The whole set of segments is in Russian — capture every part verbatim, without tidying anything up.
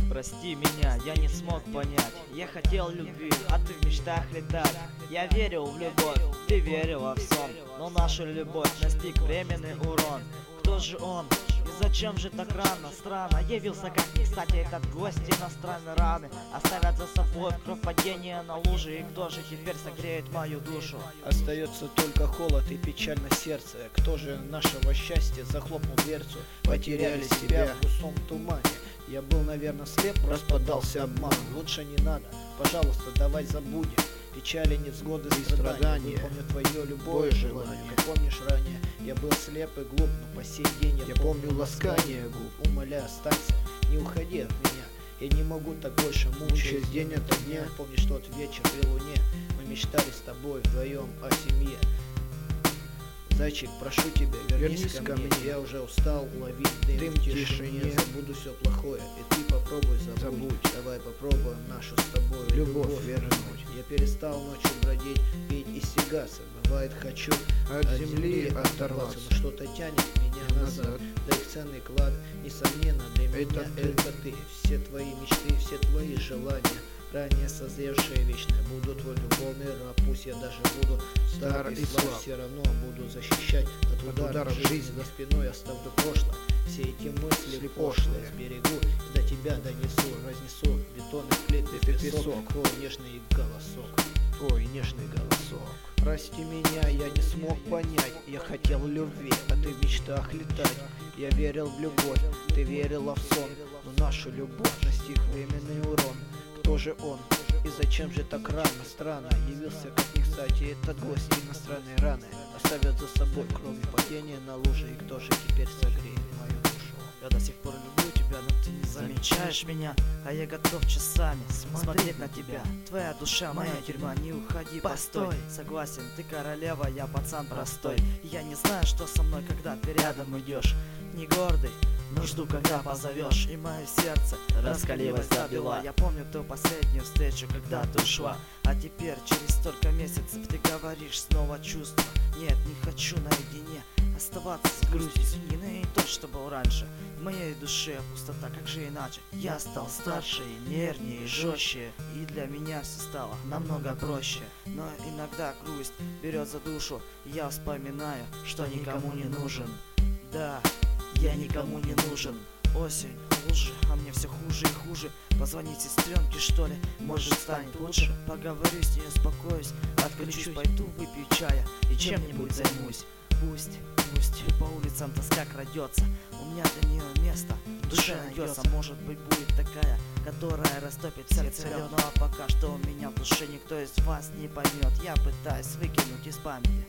Прости меня, я не смог понять. Я хотел любви, а ты в мечтах летать. Я верил в любовь, ты верила в сон. Но нашу любовь настиг временный урон. Кто же он? И зачем же так рано? Странно, явился как не кстати этот гость иностранной раны. Оставят за собой кровь падения на луже. И кто же теперь согреет мою душу? Остается только холод и печаль на сердце. Кто же нашего счастья захлопнул дверцу? Потеряли себя в густом тумане. Я был, наверное, слеп, распадался обман. Лучше не надо, пожалуйста, давай забудем. Печали, невзгоды, страдания. Помню твое любое желание. Помнишь ранее, я был слеп и глуп, но по сей день я, я помню ласкание губ. Умоляю, останься, не уходи от меня. Я не могу так больше мучить день ото дня. Помнишь тот вечер при луне? Мы мечтали с тобой вдвоем о семье. Зайчик, прошу тебя, вернись, вернись ко мне. Я уже устал ловить дым, дым в тишине. тишине. Забуду все плохое, и ты попробуй забудь. забудь. Давай попробуем нашу с тобой любовь, любовь вернуть. Я перестал ночью бродить, пить и стягаться. Бывает, хочу от, от земли оторваться, но что-то тянет меня назад. назад. Да их ценный клад, несомненно, для меня это ты. это ты. Все твои мечты, все твои желания, ранее созревшие вечные, буду твой любовный раб. Пусть я даже буду стар и слаб, все равно буду защищать от ударов, ударов жизни. За спиной оставлю прошлое, все эти мысли пошлые сберегу и до тебя донесу, разнесу бетонные плиты, песок, песок. Твой нежный голосок, твой нежный голосок. Прости меня, я не смог понять. Я хотел любви, а ты в мечтах летать. Я верил в любовь, ты верила в сон. Но нашу любовь настиг временный урон. Кто же он? И зачем же так рано? Странно, явился как не кстати этот гость иностранной раны. Оставят за собой кровью падения на луже. И кто же теперь согреет мою душу? Я до сих пор люблю тебя, но ты не замечаешь меня. А я готов часами смотреть на тебя. Твоя душа, моя тюрьма, не уходи, постой. Согласен, ты королева, я пацан простой. Я не знаю, что со мной, когда ты рядом идешь. Не гордый, но жду, когда позовешь. И мое сердце раскалилось до бела. Я помню ту последнюю встречу, когда ты ушла. А теперь, через столько месяцев, ты говоришь снова чувства. Нет, не хочу наедине оставаться с грустью. И не то, что был раньше. В моей душе пустота, как же иначе? Я стал старше и нервнее, и жестче. И для меня все стало намного проще. Но иногда грусть берет за душу. Я вспоминаю, что никому не нужен. Да, я никому не нужен. Осень, лужи, а мне все хуже и хуже. Позвонить сестренке, что ли, может станет лучше. Поговорю с ней, успокоюсь, отключусь, пойду выпью чая и чем-нибудь займусь. Пусть, пусть по улицам тоска крадется, у меня для нее место в душе найдется. Может быть, будет такая, которая растопит сердце лед. Ну а пока что у меня в душе никто из вас не поймет. Я пытаюсь выкинуть из памяти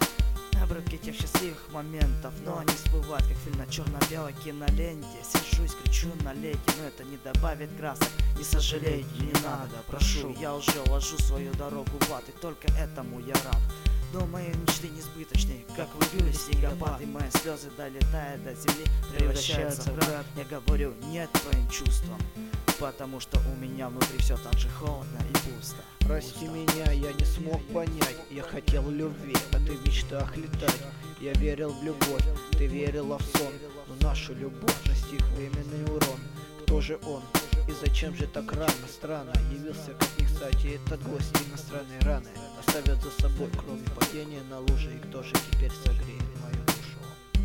обрывки тех счастливых моментов, но они всплывают, как фильм на черно-белой киноленте. Сижусь, кричу на лейте, но это не добавит красок. Не сожалейте, не надо, прошу. Я уже ложу свою дорогу в ад, и только этому я рад. Но мои мечты несбыточные, как в июле снегопад. И мои слезы, долетая до земли, превращаются в град. Я говорю нет твоим чувствам, потому что у меня внутри все так же холодно и пусто. Прости меня, я не смог понять. Я хотел любви, а ты в мечтах летать. Я верил в любовь, ты верила в сон. Но нашу любовь настиг временный урон. Кто же он? И зачем же так рано? Странно, явился как не кстати этот гость иностранной раны. Оставят за собой кровью падения на луже. И кто же теперь согреет мою душу?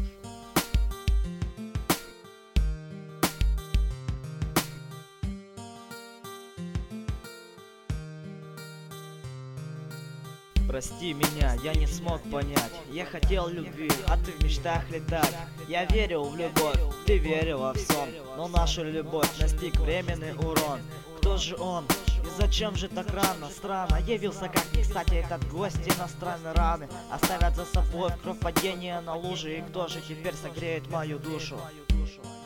Прости меня, я не смог понять. Я хотел любви, а ты в мечтах летать. Я верил в любовь, ты верила в сон. Но наша любовь настиг временный урон. Кто же он? И зачем же так рано? Странно, явился как не кстати этот гость иностранной раны. Оставят за собой кровь падения на луже. И кто же теперь согреет мою душу?